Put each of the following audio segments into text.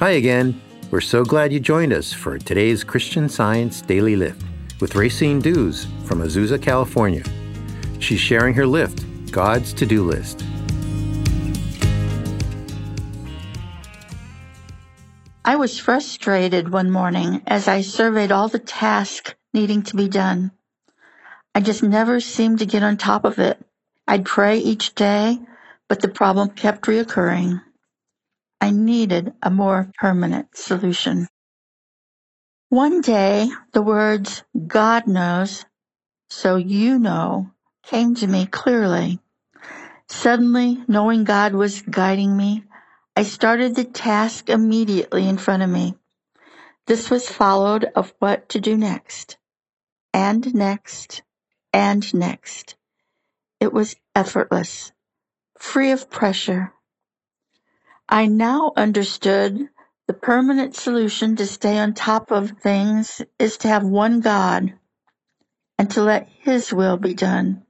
Hi again. We're so glad you joined us for today's Christian Science Daily Lift with Racine Dews from Azusa, California. She's sharing her lift, God's to-do list. I was frustrated one morning as I surveyed all the tasks needing to be done. I just never seemed to get on top of it. I'd pray each day, but the problem kept reoccurring. I needed a more permanent solution. One day, the words, "God knows, so you know," came to me clearly. Suddenly, knowing God was guiding me, I started the task immediately in front of me. This was followed of what to do next, and next, and next. It was effortless, free of pressure. I now understood the permanent solution to stay on top of things is to have one God and to let His will be done.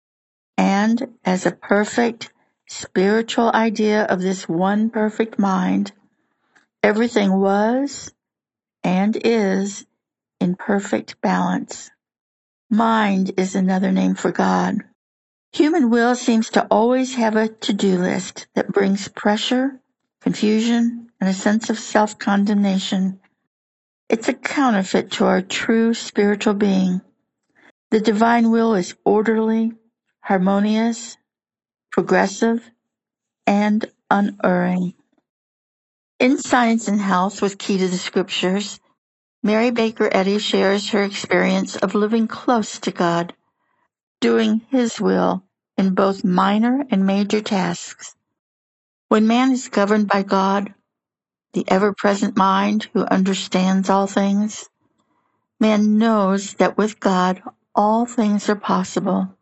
And as a perfect spiritual idea of this one perfect mind, everything was and is in perfect balance. Mind is another name for God. Human will seems to always have a to-do list that brings pressure, confusion, and a sense of self-condemnation. It's a counterfeit to our true spiritual being. The divine will is orderly, harmonious, progressive, and unerring. In Science and Health with Key to the Scriptures, Mary Baker Eddy shares her experience of living close to God, doing His will in both minor and major tasks. When man is governed by God, the ever-present mind who understands all things, man knows that with God all things are possible.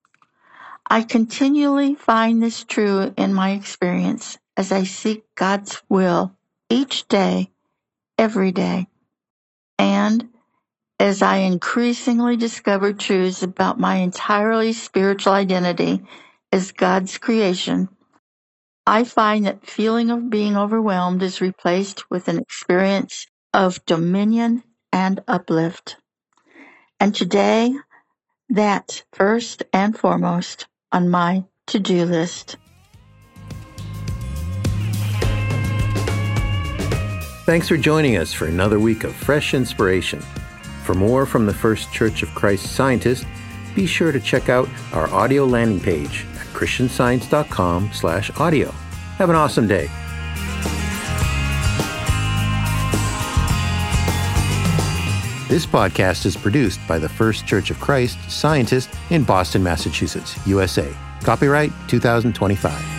I continually find this true in my experience as I seek God's will each day, every day, and as I increasingly discover truths about my entirely spiritual identity as God's creation, I find that feeling of being overwhelmed is replaced with an experience of dominion and uplift. And today, that's first and foremost on my to-do list. Thanks for joining us for another week of fresh inspiration. For more from the First Church of Christ Scientist, be sure to check out our audio landing page at christianscience.com/audio. Have an awesome day. This podcast is produced by the First Church of Christ Scientist in Boston, Massachusetts, USA. Copyright 2025.